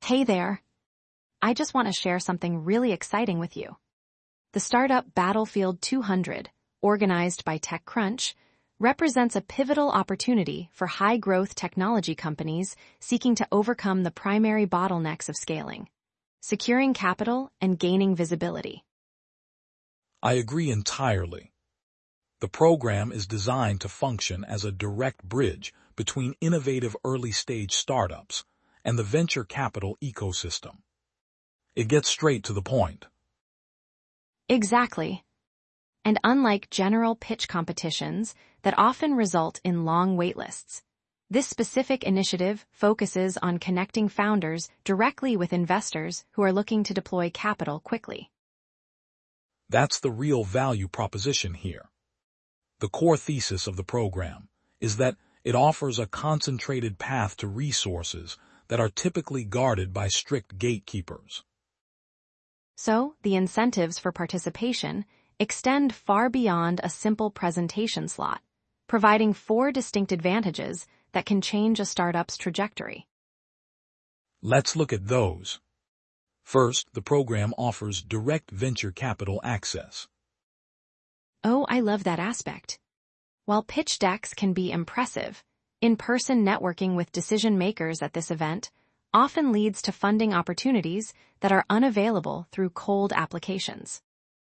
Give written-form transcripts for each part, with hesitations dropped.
Hey there. I just want to share something really exciting with you. The startup Battlefield 200, organized by TechCrunch, represents a pivotal opportunity for high-growth technology companies seeking to overcome the primary bottlenecks of scaling, securing capital and gaining visibility. I agree entirely. The program is designed to function as a direct bridge between innovative early-stage startups and the venture capital ecosystem. It gets straight to the point. Exactly. And unlike general pitch competitions that often result in long waitlists, this specific initiative focuses on connecting founders directly with investors who are looking to deploy capital quickly. That's the real value proposition here. The core thesis of the program is that it offers a concentrated path to resources that are typically guarded by strict gatekeepers. So, the incentives for participation extend far beyond a simple presentation slot, providing 4 distinct advantages that can change a startup's trajectory. Let's look at those. First, the program offers direct venture capital access. Oh, I love that aspect. While pitch decks can be impressive, in-person networking with decision-makers at this event often leads to funding opportunities that are unavailable through cold applications.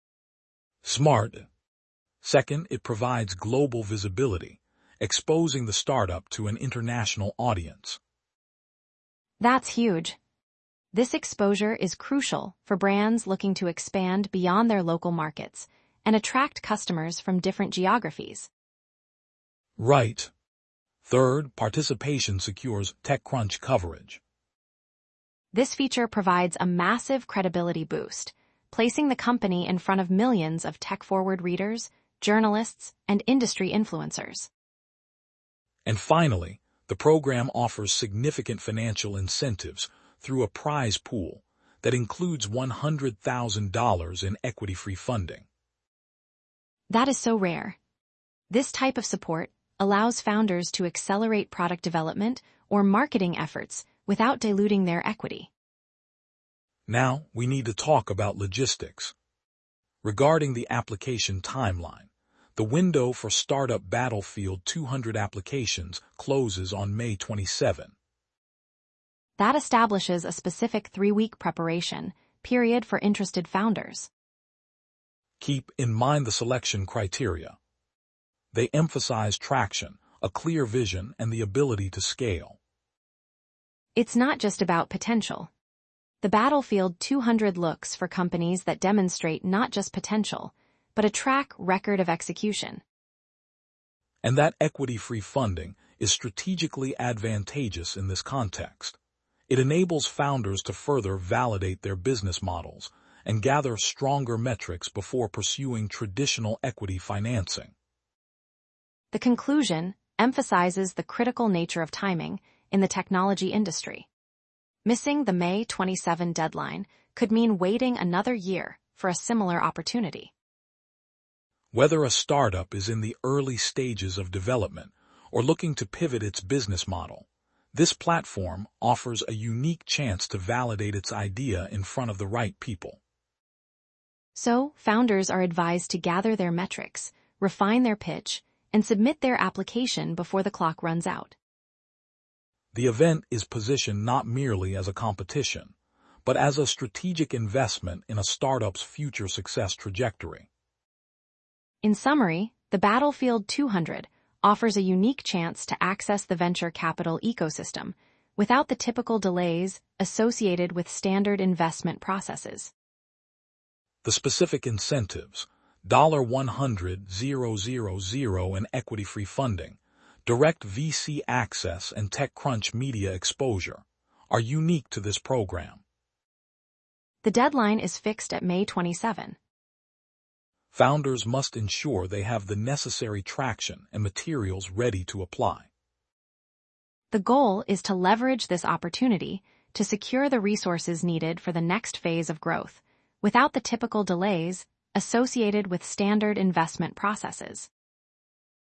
Smart. Second, it provides global visibility, exposing the startup to an international audience. That's huge. This exposure is crucial for brands looking to expand beyond their local markets and attract customers from different geographies. Right. Third, participation secures TechCrunch coverage. This feature provides a massive credibility boost, placing the company in front of millions of tech-forward readers, journalists, and industry influencers. And finally, the program offers significant financial incentives through a prize pool that includes $100,000 in equity-free funding. That is so rare. This type of support allows founders to accelerate product development or marketing efforts without diluting their equity. Now, we need to talk about logistics. Regarding the application timeline, the window for startup Battlefield 200 applications closes on May 27. That establishes a specific 3-week preparation period for interested founders. Keep in mind the selection criteria. They emphasize traction, a clear vision, and the ability to scale. It's not just about potential. The Battlefield 200 looks for companies that demonstrate not just potential, but a track record of execution. And that equity-free funding is strategically advantageous in this context. It enables founders to further validate their business models and gather stronger metrics before pursuing traditional equity financing. The conclusion emphasizes the critical nature of timing in the technology industry. Missing the May 27 deadline could mean waiting another year for a similar opportunity. Whether a startup is in the early stages of development or looking to pivot its business model, this platform offers a unique chance to validate its idea in front of the right people. So, founders are advised to gather their metrics, refine their pitch, and submit their application before the clock runs out. The event is positioned not merely as a competition, but as a strategic investment in a startup's future success trajectory. In summary, the Battlefield 200 offers a unique chance to access the venture capital ecosystem without the typical delays associated with standard investment processes. The specific incentives, $100,000 in equity-free funding, direct VC access, and TechCrunch media exposure, are unique to this program. The deadline is fixed at May 27. Founders must ensure they have the necessary traction and materials ready to apply. The goal is to leverage this opportunity to secure the resources needed for the next phase of growth, without the typical delays associated with standard investment processes.